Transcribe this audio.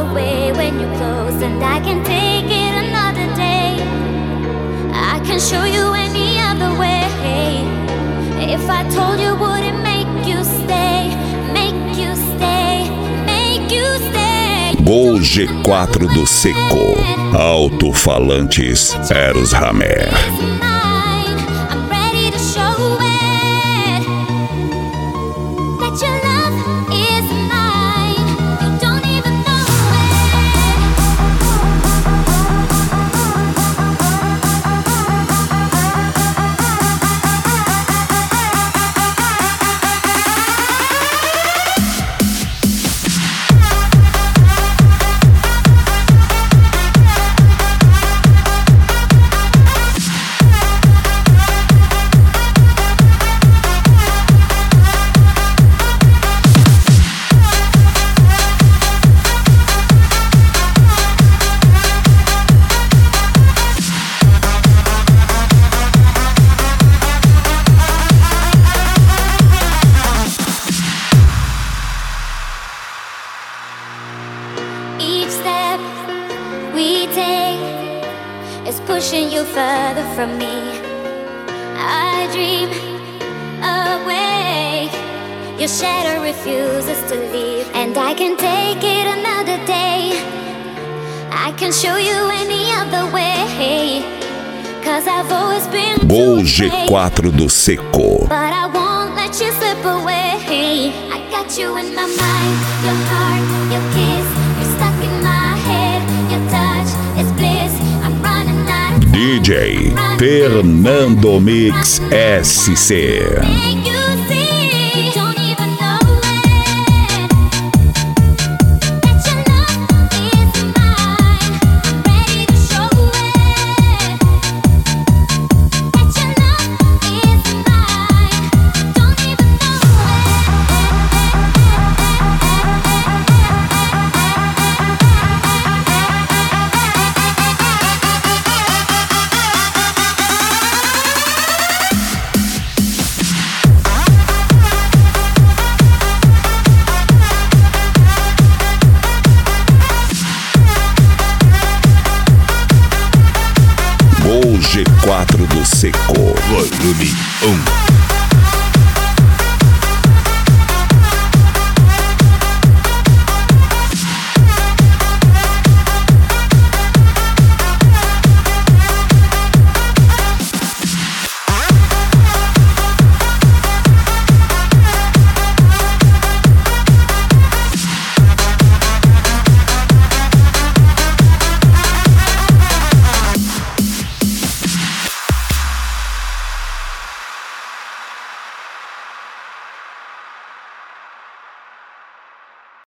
away when you're close, and I can take it another day. I can show you any other way. If I told you, would it make you stay? Make you stay, make you stay. Gol G4 do Seco. Alto-falantes Eros Ramé. Each step we take is pushing you further from me. I dream awake, your shadow refuses to leave, and I can take it another day. I can show you any other way, 'cause I've always been Gol G4 do Seco. but I won't let you slip away. I got you in my mind, your heart, your kiss, you're stuck in my head, your touch is bliss. I'm running out of DJ Fernando Mix SC. make you see. You don't even know it, that your love is mine. I'm ready to show it, that your love is mine. Don't even know Gol G4 do Seco. Volume 1.